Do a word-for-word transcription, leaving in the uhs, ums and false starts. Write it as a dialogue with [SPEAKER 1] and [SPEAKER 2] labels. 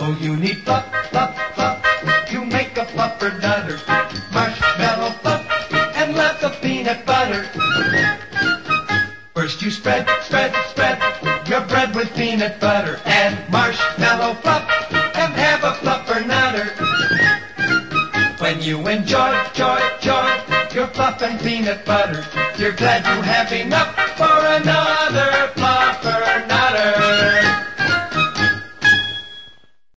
[SPEAKER 1] Oh, you need fluff, fluff, fluff to make a fluffer nutter. Marshmallow fluff and lots of peanut butter. First you spread, spread, spread your bread with peanut butter and marshmallow fluff and have a fluffer nutter. When you enjoy, joy, joy your fluff and peanut butter, you're glad you have enough for another fluffer nutter.